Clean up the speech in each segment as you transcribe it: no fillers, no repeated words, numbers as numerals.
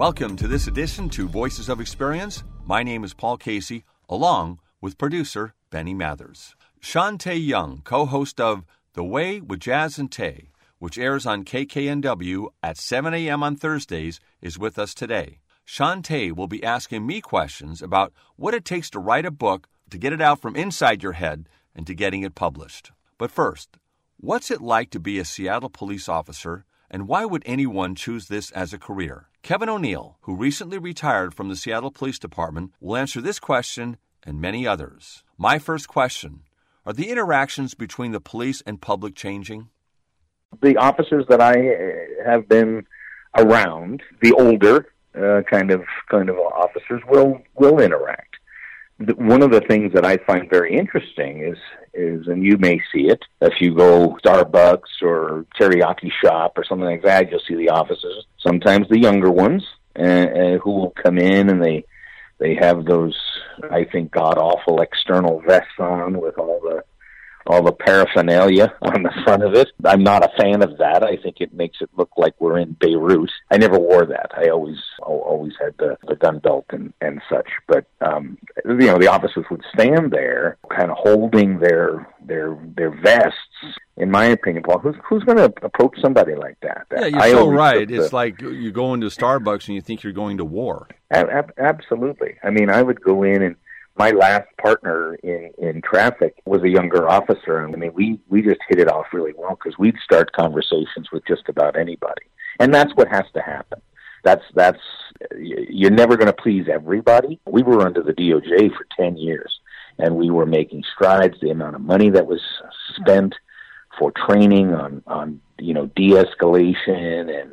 Welcome to this edition to Voices of Experience. My name is Paul Casey, along with producer Benny Mathers. Sean Tay Young, co-host of The Way with Jazz and Tay, which airs on KKNW at 7 a.m. on Thursdays, is with us today. Sean Tay will be asking me questions about what it takes to write a book, to get it out from inside your head, and to getting it published. But first, what's it like to be a Seattle police officer, and why would anyone choose this as a career? Kevin O'Neill, who recently retired from the Seattle Police Department, will answer this question and many others. My first question, are the interactions between the police and public changing? The officers that I have been around, the older kind of officers, will interact. One of the things that I find very interesting is, and you may see it, if you go Starbucks or teriyaki shop or something like that, you'll see the officers, sometimes the younger ones, who will come in and they have those, I think, god-awful external vests on with all the paraphernalia on the front of it. I'm not a fan of that. I think it makes it look like we're in Beirut. I never wore that. I always had the gun belt and such. But the officers would stand there, kind of holding their vests. In my opinion, Paul, who's going to approach somebody like that? Yeah, you're so right. It's like you go into Starbucks and you think you're going to war. Absolutely. I mean, I would go in, and my last partner in traffic was a younger officer. I mean, we just hit it off really well because we'd start conversations with just about anybody. And that's what has to happen. That's you're never going to please everybody. We were under the DOJ for 10 years, and we were making strides. The amount of money that was spent for training on de-escalation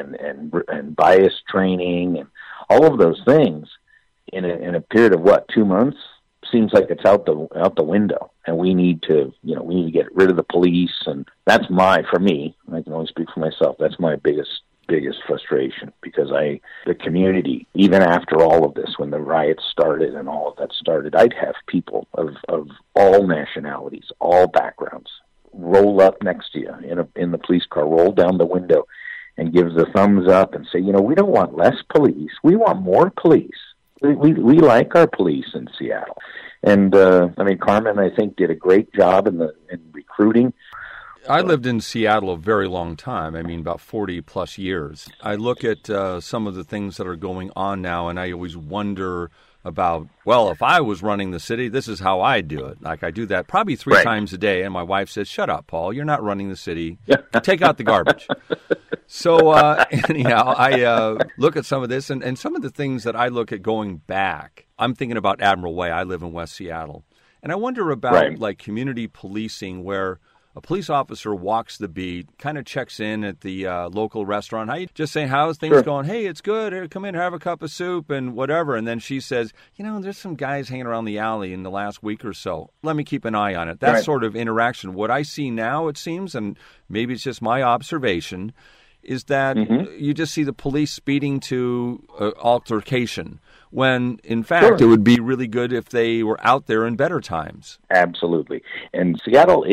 and bias training and all of those things in a period of 2 months seems like it's out the window, and we need to get rid of the police. And that's for me, I can only speak for myself, that's my biggest frustration, because the community, even after all of this, when the riots started and all of that started, I'd have people of all nationalities, all backgrounds, roll up next to you in the police car, roll down the window and give the thumbs up and say, we don't want less police, we want more police. We like our police in Seattle. And, Carmen, I think, did a great job in recruiting. I lived in Seattle a very long time, about 40-plus years. I look at some of the things that are going on now, and I always wonder about, if I was running the city, this is how I do it. Like, I do that probably three times a day, and my wife says, shut up, Paul, you're not running the city. Take out the garbage. So, anyhow, I look at some of this, and some of the things that I look at going back. I'm thinking about Admiral Way. I live in West Seattle. And I wonder about, like, community policing, where a police officer walks the beat, kind of checks in at the local restaurant. Just saying, how's things going? Hey, it's good. Here, come in, have a cup of soup and whatever. And then she says, there's some guys hanging around the alley in the last week or so. Let me keep an eye on it. That sort of interaction. What I see now, it seems, and maybe it's just my observation, is that you just see the police speeding to altercation, when, in fact, it would be really good if they were out there in better times. Absolutely. And Seattle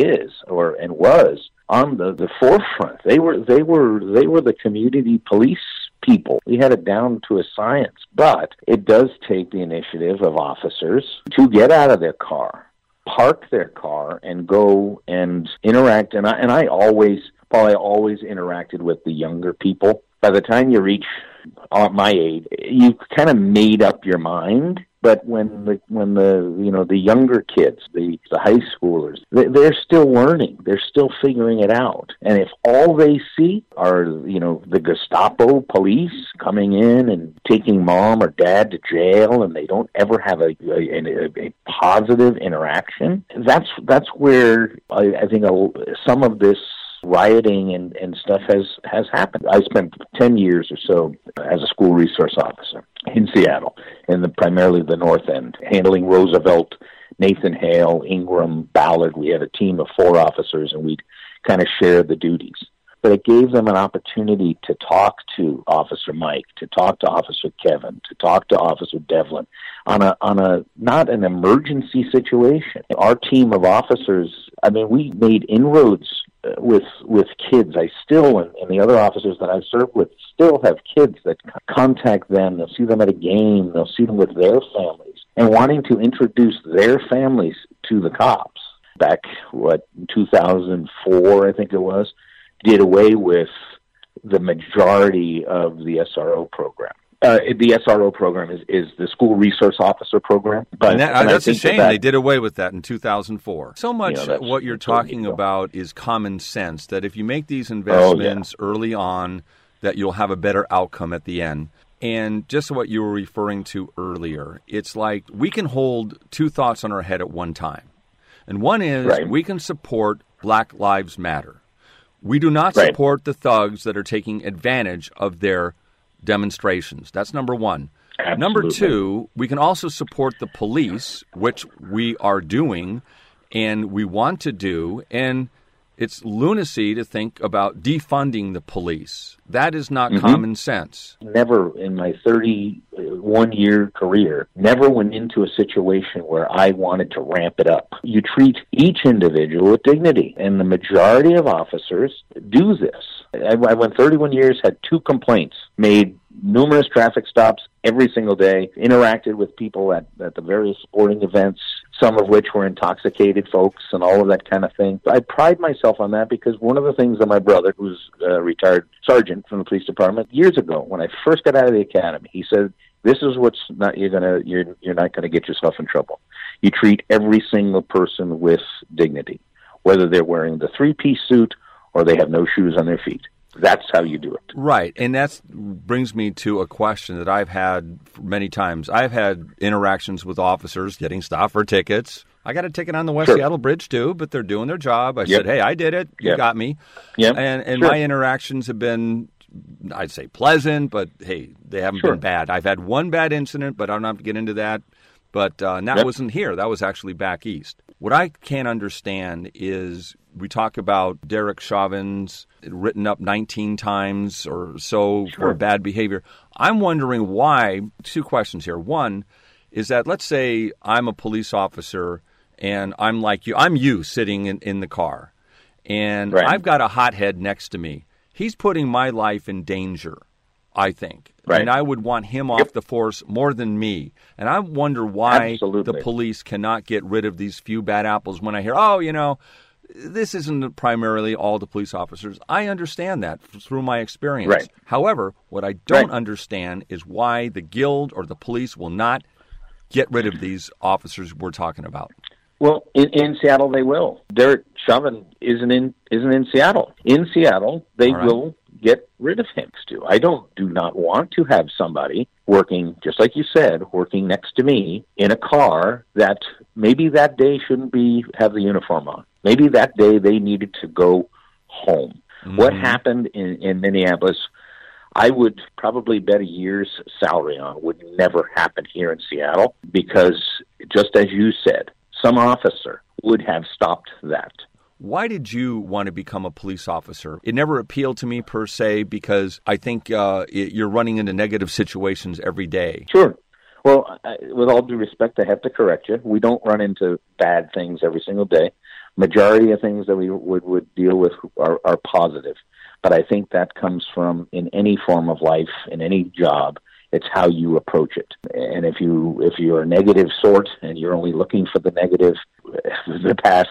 was on the forefront. They were the community police people. We had it down to a science. But it does take the initiative of officers to get out of their car, park their car, and go and interact. And I always interacted with the younger people. By the time you reach my age, you kind of made up your mind. But when the younger kids, the high schoolers, they're still learning. They're still figuring it out. And if all they see are the Gestapo police coming in and taking mom or dad to jail, and they don't ever have a positive interaction, that's where I think some of this rioting and stuff has happened. I spent 10 years or so as a school resource officer in Seattle, primarily the North End, handling Roosevelt, Nathan Hale, Ingram, Ballard. We had a team of 4 officers, and we'd kind of share the duties. But it gave them an opportunity to talk to Officer Mike, to talk to Officer Kevin, to talk to Officer Devlin on a not an emergency situation. Our team of officers, we made inroads with kids. I still, and the other officers that I've served with, still have kids that contact them. They'll see them at a game. They'll see them with their families, and wanting to introduce their families to the cops. Back, in 2004, I think it was, did away with the majority of the SRO program. The SRO program is the School Resource Officer program. But that's a shame. They did away with that in 2004. So much what you're talking about is common sense, that if you make these investments early on, that you'll have a better outcome at the end. And just what you were referring to earlier, it's like we can hold two thoughts on our head at one time. And one is we can support Black Lives Matter. We do not support the thugs that are taking advantage of their demonstrations. That's number one. Absolutely. Number two, we can also support the police, which we are doing and we want to do. And it's lunacy to think about defunding the police. That is not common sense. Never in my 31-year career, never went into a situation where I wanted to ramp it up. You treat each individual with dignity, and the majority of officers do this. I went 31 years, had 2 complaints, made numerous traffic stops every single day, interacted with people at the various sporting events, some of which were intoxicated folks and all of that kind of thing. I pride myself on that because one of the things that my brother, who's a retired sergeant from the police department, years ago, when I first got out of the academy, he said, this is what's not, you're not going to get yourself in trouble. You treat every single person with dignity, whether they're wearing the 3-piece suit or they have no shoes on their feet. That's how you do it. Right, and that brings me to a question that I've had many times. I've had interactions with officers getting stopped for tickets. I got a ticket on the West Seattle Bridge, too, but they're doing their job. I said, hey, I did it. You got me. And my interactions have been, I'd say, pleasant, but, hey, they haven't been bad. I've had one bad incident, but I don't have to get into that. But that wasn't here. That was actually back east. What I can't understand is we talk about Derek Chauvin's written up 19 times or so for bad behavior. I'm wondering why. 2 questions here. One is that, let's say I'm a police officer and I'm like you. I'm you sitting in the car, and I've got a hothead next to me. He's putting my life in danger, I think. And I would want him off the force more than me. And I wonder why the police cannot get rid of these few bad apples when I hear, this isn't primarily all the police officers. I understand that through my experience. However, what I don't understand is why the guild or the police will not get rid of these officers we're talking about. Well, in Seattle, they will. Derek Chauvin isn't in Seattle. In Seattle, they will get rid of him. I do not want to have somebody working, just like you said, working next to me in a car that maybe that day shouldn't have the uniform on. Maybe that day they needed to go home. What happened in Minneapolis, I would probably bet a year's salary on, would never happen here in Seattle, because just as you said, some officer would have stopped that. Why did you want to become a police officer? It never appealed to me per se, because I think you're running into negative situations every day. Sure. Well, with all due respect, I have to correct you. We don't run into bad things every single day. Majority of things that we would deal with are positive. But I think that comes from, in any form of life, in any job, it's how you approach it. And if you're a negative sort and you're only looking for the negative, the past,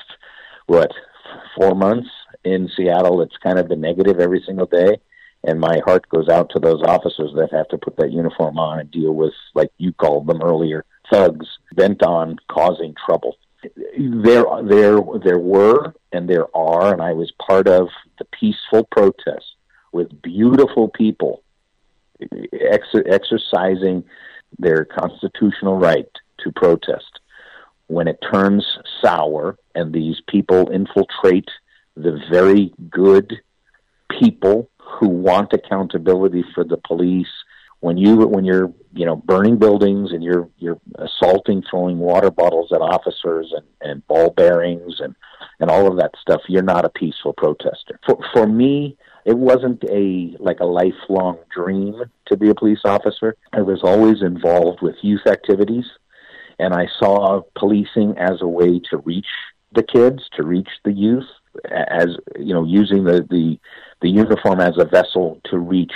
4 months in Seattle, it's kind of been negative every single day. And my heart goes out to those officers that have to put that uniform on and deal with, like you called them earlier, thugs bent on causing trouble. There were and there are, and I was part of the peaceful protests with beautiful people exercising their constitutional right to protest. When it turns sour and these people infiltrate the very good people who want accountability for the police, when you're burning buildings and you're assaulting, throwing water bottles at officers and ball bearings and all of that stuff, you're not a peaceful protester. For me, it wasn't a lifelong dream to be a police officer. I was always involved with youth activities, and I saw policing as a way to reach the kids, to reach the youth. as using the uniform as a vessel to reach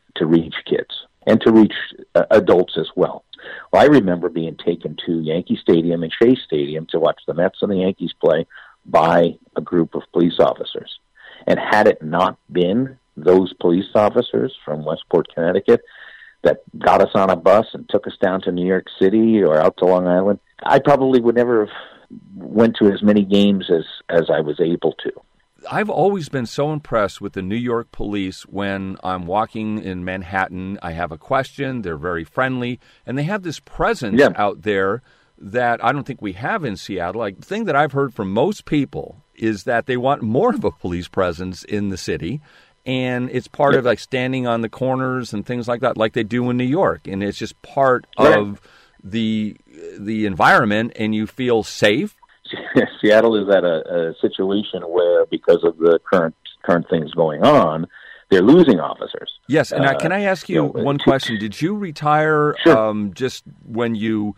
kids and to reach adults as well. Well, I remember being taken to Yankee Stadium and Shea Stadium to watch the Mets and the Yankees play by a group of police officers. And had it not been those police officers from Westport, Connecticut, that got us on a bus and took us down to New York City or out to Long Island, I probably would never have went to as many games as I was able to. I've always been so impressed with the New York police when I'm walking in Manhattan. I have a question. They're very friendly, and they have this presence out there that I don't think we have in Seattle. Like, the thing that I've heard from most people is that they want more of a police presence in the city, and it's part of like standing on the corners and things like that, like they do in New York, and it's just part of the environment, and you feel safe. Seattle is at a situation where, because of the current things going on, they're losing officers. Yes, and can I ask you one question? Did you retire just when your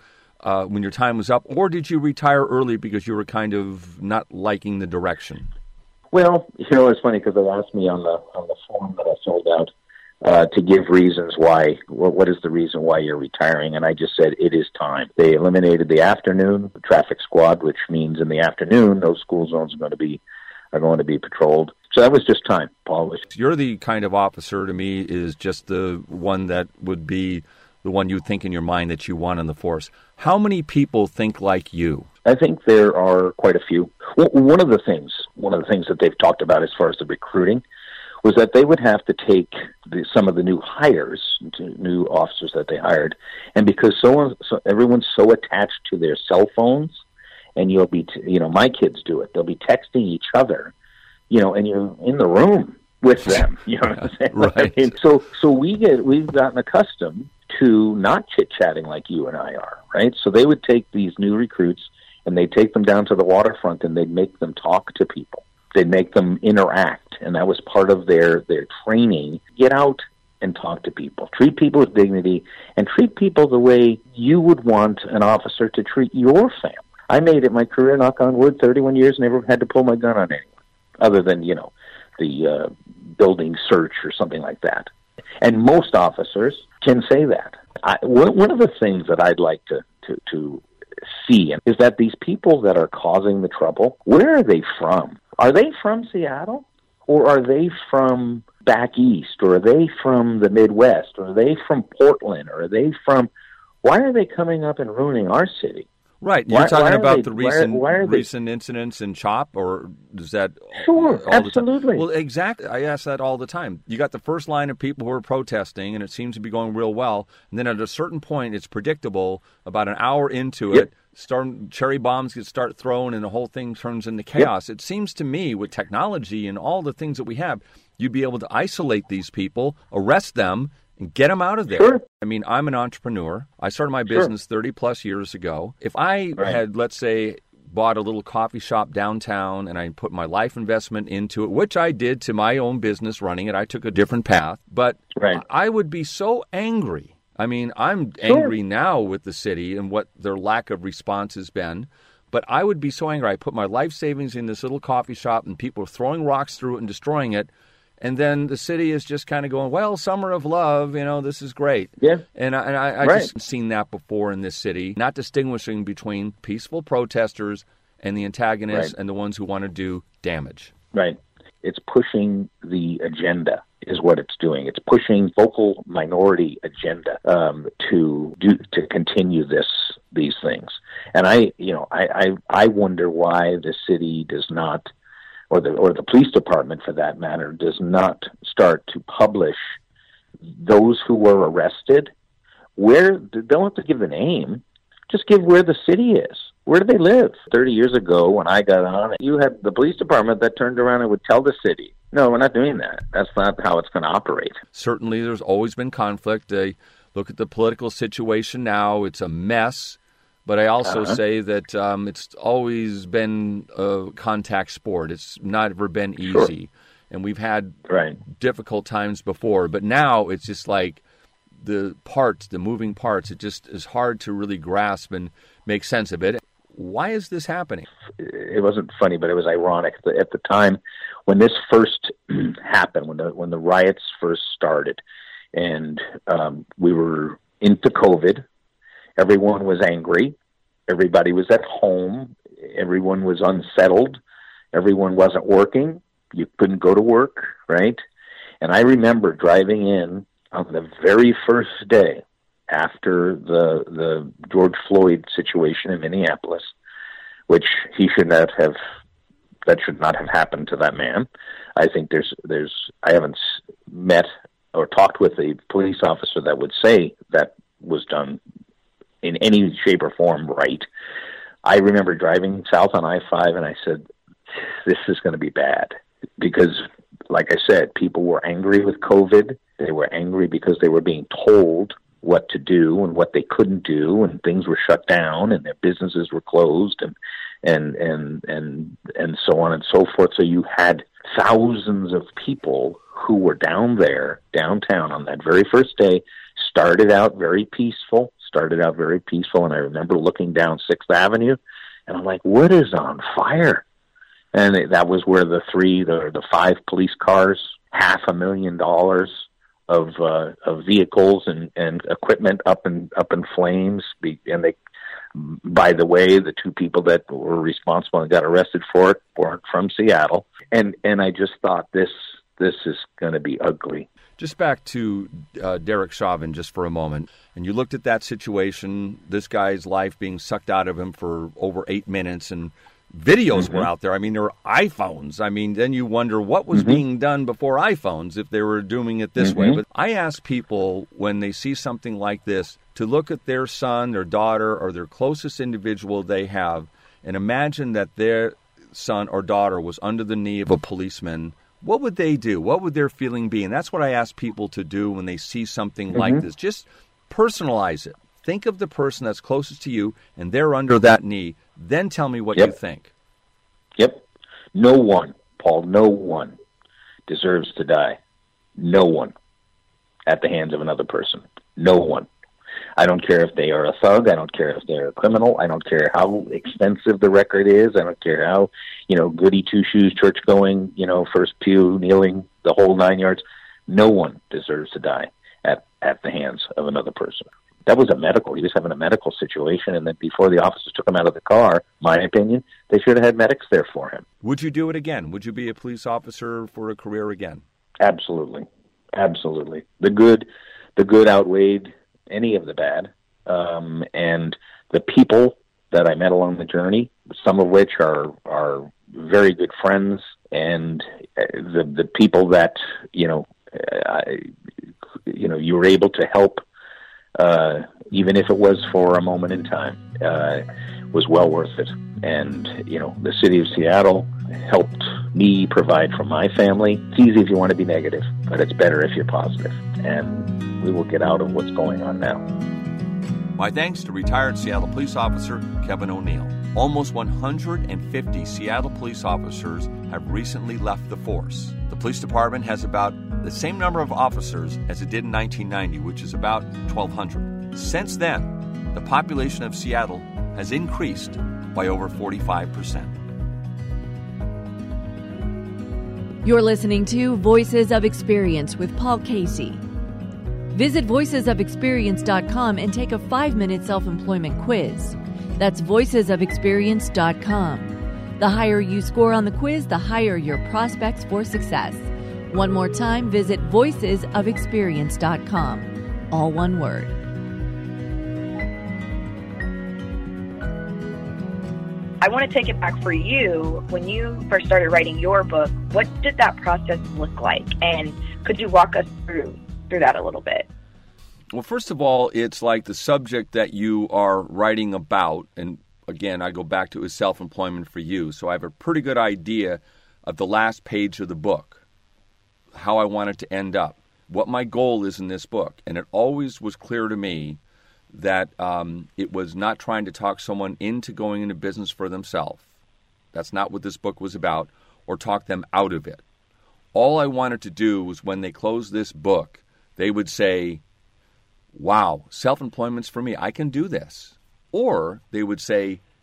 time was up, or did you retire early because you were kind of not liking the direction? Well, it's funny because they asked me on the form that I filled out to give reasons why. What is the reason why you're retiring? And I just said it is time. They eliminated the afternoon traffic squad, which means in the afternoon those school zones are going to be patrolled. So that was just time, Paul. You're the kind of officer, to me, is just the one that would be the one you think in your mind that you want in the force. How many people think like you? I think there are quite a few. One of the things that they've talked about as far as the recruiting was that they would have to take some of the new hires, new officers that they hired, and because so everyone's so attached to their cell phones, and you'll be, my kids do it. They'll be texting each other, and you're in the room with them. You know what I'm saying? Right. I mean, so we've gotten accustomed to not chit-chatting like you and I are, right? So they would take these new recruits and they'd take them down to the waterfront and they'd make them talk to people. They'd make them interact, and that was part of their training. Get out and talk to people. Treat people with dignity, and treat people the way you would want an officer to treat your family. I made it my career, knock on wood, 31 years, never had to pull my gun on anyone, other than, the building search or something like that. And most officers can say that. One of the things that I'd like to see is that these people that are causing the trouble, where are they from? Are they from Seattle? Or are they from back east? Or are they from the Midwest? Or are they from Portland? Or are they from... Why are they coming up and ruining our city? Right. You're talking about the recent incidents in CHOP, or is that... Sure, absolutely. Well, exactly. I ask that all the time. You got the first line of people who are protesting, and it seems to be going real well. And then at a certain point, it's predictable, about an hour into it, cherry bombs start thrown, and the whole thing turns into chaos. It seems to me, with technology and all the things that we have, you'd be able to isolate these people, arrest them, and get them out of there. Sure. I mean, I'm an entrepreneur. I started my business 30-plus years ago. If I had, let's say, bought a little coffee shop downtown and I put my life investment into it, which I did to my own business running it, I took a different path. But I would be so angry. I mean, I'm angry now with the city and what their lack of response has been. But I would be so angry. I put my life savings in this little coffee shop and people are throwing rocks through it and destroying it. And then the city is just kind of going, well, summer of love, this is great. Yeah. And I just seen that before in this city, not distinguishing between peaceful protesters and the antagonists and the ones who want to do damage. Right. It's pushing the agenda is what it's doing. It's pushing vocal minority agenda to continue these things. And I wonder why the city does not, or the police department, for that matter, does not start to publish those who were arrested. Where don't have to give the name, just give where the city is. Where do they live? 30 years ago, when I got on, you had the police department that turned around and would tell the city, no, we're not doing that. That's not how it's going to operate. Certainly, there's always been conflict. Look at the political situation now. It's a mess. But I also say that it's always been a contact sport. It's not ever been easy. And we've had difficult times before. But now it's just like the moving parts, it just is hard to really grasp and make sense of it. Why is this happening? It wasn't funny, but it was ironic. At the time when this first happened, when the riots first started, and we were into COVID, everyone was angry. Everybody was at home. Everyone was unsettled. Everyone wasn't working. You couldn't go to work, right? And I remember driving in on the very first day after the George Floyd situation in Minneapolis, which that should not have happened to that man. I think I haven't met or talked with a police officer that would say that was done in any shape or form right. I remember driving south on I-5 and I said, this is going to be bad, because like I said, people were angry with COVID. They were angry because they were being told what to do and what they couldn't do, and things were shut down and their businesses were closed and so on and so forth. So you had thousands of people who were downtown on that very first day, started out very peaceful, and I remember looking down 6th Avenue and I'm like, what is on fire? And that was where the 5 police cars, $500,000 of vehicles and equipment up in flames. And they, by the way, the 2 people that were responsible and got arrested for it weren't from Seattle. And I just thought this is going to be ugly. Just back to Derek Chauvin just for a moment. And you looked at that situation, this guy's life being sucked out of him for over 8 minutes, and videos were out there. I mean, there were iPhones. I mean, then you wonder what was being done before iPhones if they were doing it this way. But I ask people when they see something like this to look at their son, their daughter, or their closest individual they have and imagine that their son or daughter was under the knee of a policeman. What would they do? What would their feeling be? And that's what I ask people to do when they see something like this. Just personalize it. Think of the person that's closest to you, and they're under that knee. Then tell me what you think. Yep. No one, Paul, no one deserves to die. No one at the hands of another person. No one. I don't care if they are a thug. I don't care if they're a criminal. I don't care how extensive the record is. I don't care how, goody two-shoes, church-going, first pew, kneeling, the whole 9 yards. No one deserves to die at the hands of another person. That was he was having a medical situation, and then before the officers took him out of the car, my opinion, they should have had medics there for him. Would you do it again? Would you be a police officer for a career again? Absolutely. Absolutely. The good outweighed any of the bad. And the people that I met along the journey, some of which are very good friends, and the people that, you were able to help, even if it was for a moment in time, was well worth it. And, the city of Seattle helped me provide for my family. It's easy if you want to be negative, but it's better if you're positive. And we will get out of what's going on now. My thanks to retired Seattle police officer Kevin O'Neill. Almost 150 Seattle police officers have recently left the force. The police department has about the same number of officers as it did in 1990, which is about 1,200. Since then, the population of Seattle has increased by over 45%. You're listening to Voices of Experience with Paul Casey. Visit voicesofexperience.com and take a 5-minute self-employment quiz. That's voicesofexperience.com. The higher you score on the quiz, the higher your prospects for success. One more time, visit voicesofexperience.com. All one word. I want to take it back for you. When you first started writing your book, what did that process look like? And could you walk us through that a little bit? Well, first of all, it's like the subject that you are writing about, and again, I go back to is self-employment for you, so I have a pretty good idea of the last page of the book, how I want it to end up, what my goal is in this book, and it always was clear to me that it was not trying to talk someone into going into business for themselves. That's not what this book was about, or talk them out of it. All I wanted to do was when they closed this book, they would say, wow, self-employment's for me. I can do this. Or they would say,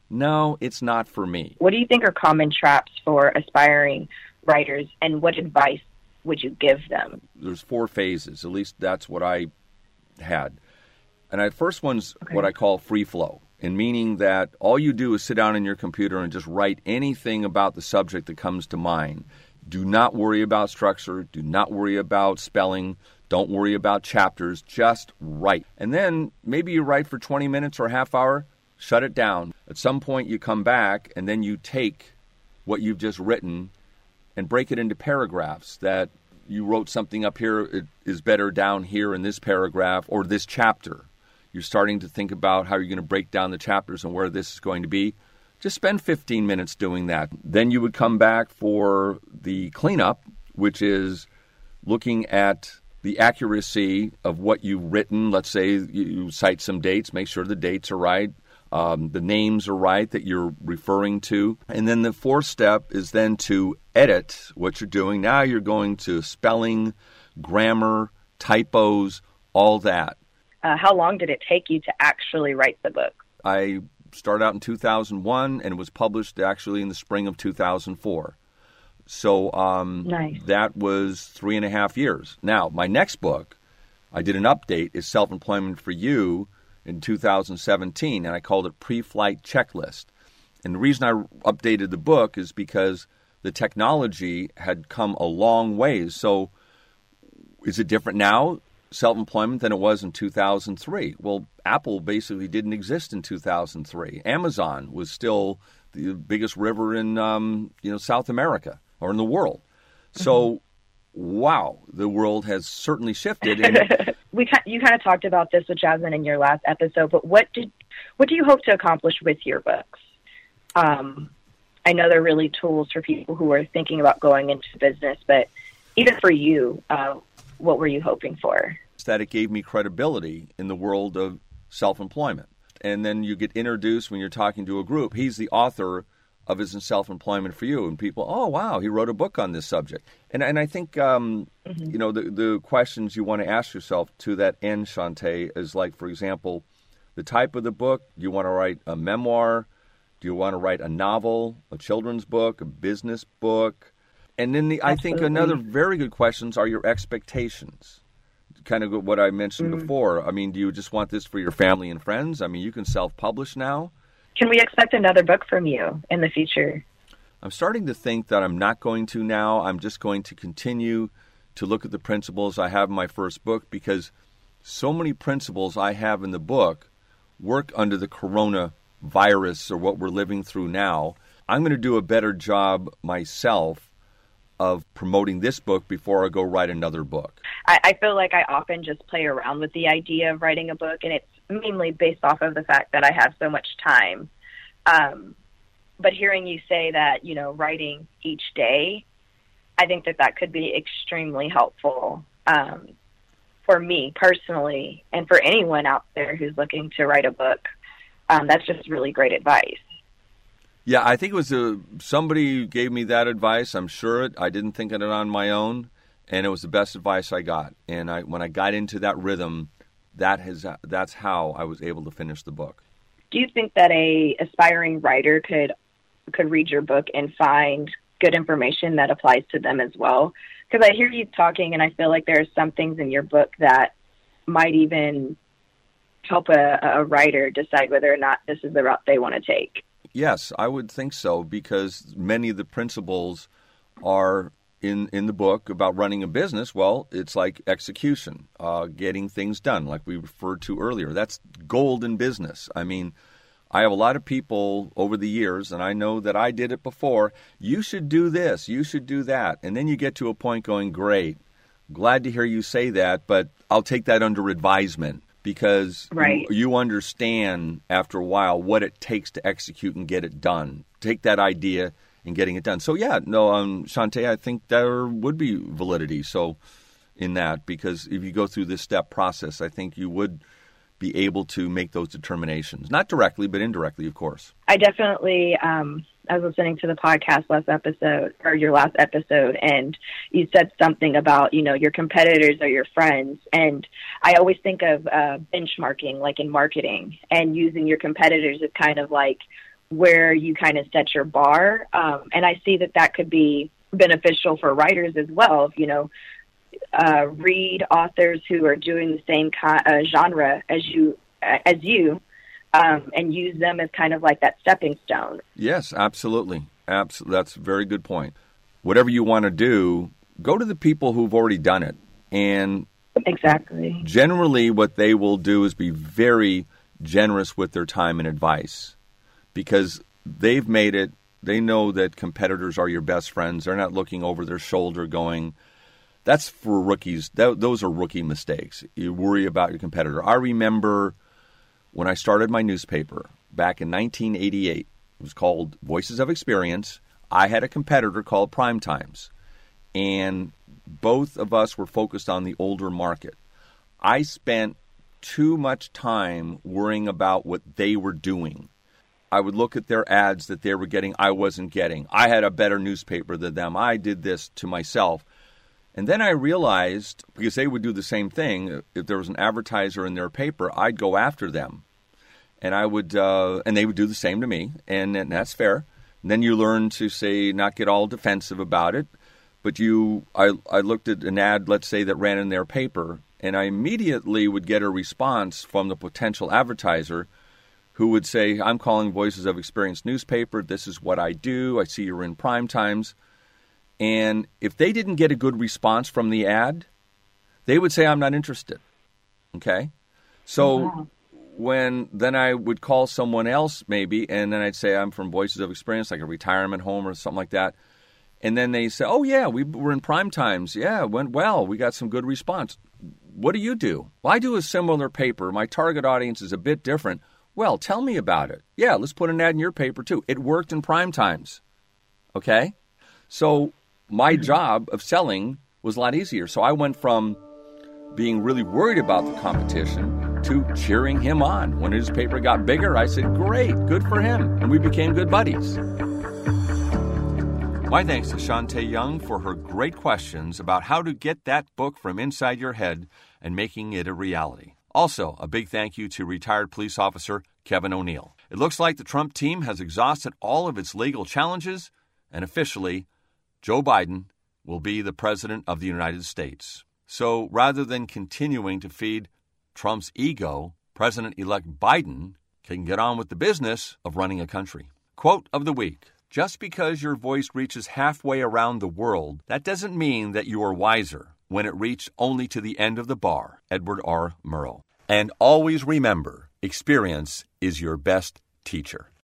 no, it's not for me. What do you think are common traps for aspiring writers, and what advice would you give them? There's 4 phases. At least that's what I had. And the first one's what I call free flow, and meaning that all you do is sit down on your computer and just write anything about the subject that comes to mind. Do not worry about structure. Do not worry about spelling. Don't worry about chapters. Just write. And then maybe you write for 20 minutes or a half hour, shut it down. At some point you come back and then you take what you've just written and break it into paragraphs that you wrote something up here, it is better down here in this paragraph or this chapter. You're starting to think about how you're going to break down the chapters and where this is going to be. Just spend 15 minutes doing that. Then you would come back for the cleanup, which is looking at the accuracy of what you've written. Let's say you cite some dates, make sure the dates are right, the names are right that you're referring to. And then the 4th step is then to edit what you're doing. Now you're going to spelling, grammar, typos, all that. How long did it take you to actually write the book? I started out in 2001 and it was published actually in the spring of 2004. So nice. That was 3.5 years. Now, my next book, I did an update, is Self-Employment for You in 2017, and I called it Pre-Flight Checklist. And the reason I updated the book is because the technology had come a long ways. So is it different now, self-employment, than it was in 2003? Well, Apple basically didn't exist in 2003. Amazon was still the biggest river in South America or in the world. So, wow, the world has certainly shifted. And you kind of talked about this with Jasmine in your last episode, but what do you hope to accomplish with your books? I know they're really tools for people who are thinking about going into business, but even for you, what were you hoping for? That it gave me credibility in the world of self-employment. And then you get introduced when you're talking to a group. He's the author of Isn't Self-Employment for You? And people, oh, wow, he wrote a book on this subject. And I think, the questions you want to ask yourself to that end, Shantae, is like, for example, the type of the book. Do you want to write a memoir? Do you want to write a novel, a children's book, a business book? And then I think another very good questions are your expectations. Kind of what I mentioned before. I mean, do you just want this for your family and friends? I mean, you can self-publish now. Can we expect another book from you in the future? I'm starting to think that I'm not going to now. I'm just going to continue to look at the principles I have in my first book, because so many principles I have in the book work under the coronavirus or what we're living through now. I'm going to do a better job myself of promoting this book before I go write another book. I feel like I often just play around with the idea of writing a book, and it's mainly based off of the fact that I have so much time. But hearing you say that, writing each day, I think that could be extremely helpful for me personally, and for anyone out there who's looking to write a book. That's just really great advice. Yeah, I think it was somebody gave me that advice. I'm sure I didn't think of it on my own, and it was the best advice I got. And when I got into that rhythm, that's how I was able to finish the book. Do you think that a aspiring writer could read your book and find good information that applies to them as well? Because I hear you talking, and I feel like there are some things in your book that might even help a writer decide whether or not this is the route they want to take. Yes, I would think so, because many of the principles are in the book about running a business. Well, it's like execution, getting things done, like we referred to earlier. That's gold in business. I mean, I have a lot of people over the years, and I know that I did it before. You should do this. You should do that. And then you get to a point going, great, glad to hear you say that, but I'll take that under advisement. Because you understand after a while what it takes to execute and get it done. Take that idea and getting it done. So, Shantae, I think there would be validity in that, because if you go through this step process, I think you would be able to make those determinations. Not directly, but indirectly, of course. I definitely, I was listening to the podcast your last episode, and you said something about, your competitors are your friends. And I always think of benchmarking, like in marketing, and using your competitors as kind of like where you kind of set your bar. And I see that could be beneficial for writers as well. Read authors who are doing the same genre as you, and use them as kind of like that stepping stone. Yes, absolutely. That's a very good point. Whatever you want to do, go to the people who've already done it. And exactly. Generally, what they will do is be very generous with their time and advice, because they've made it. They know that competitors are your best friends. They're not looking over their shoulder going, that's for rookies. Those are rookie mistakes. You worry about your competitor. I remember when I started my newspaper back in 1988. It was called Voices of Experience. I had a competitor called Prime Times, and both of us were focused on the older market. I spent too much time worrying about what they were doing. I would look at their ads that they were getting, I wasn't getting. I had a better newspaper than them. I did this to myself. And then I realized, because they would do the same thing, if there was an advertiser in their paper, I'd go after them. And I would, and they would do the same to me, and that's fair. And then you learn to say, not get all defensive about it. But I looked at an ad, let's say, that ran in their paper, and I immediately would get a response from the potential advertiser who would say, I'm calling Voices of Experience newspaper. This is what I do. I see you're in Prime Times. And if they didn't get a good response from the ad, they would say, I'm not interested. Okay? So then I would call someone else maybe, and then I'd say, I'm from Voices of Experience, like a retirement home or something like that. And then they say, oh, yeah, we were in Prime Times. Yeah, it went well. We got some good response. What do you do? Well, I do a similar paper. My target audience is a bit different. Well, tell me about it. Yeah, let's put an ad in your paper, too. It worked in Prime Times. Okay? So my job of selling was a lot easier. So I went from being really worried about the competition to cheering him on. When his paper got bigger, I said, great, good for him. And we became good buddies. My thanks to Shantae Young for her great questions about how to get that book from inside your head and making it a reality. Also, a big thank you to retired police officer Kevin O'Neill. It looks like the Trump team has exhausted all of its legal challenges, and officially, Joe Biden will be the president of the United States. So rather than continuing to feed Trump's ego, President-elect Biden can get on with the business of running a country. Quote of the week. Just because your voice reaches halfway around the world, that doesn't mean that you are wiser when it reached only to the end of the bar. Edward R. Murrow. And always remember, experience is your best teacher.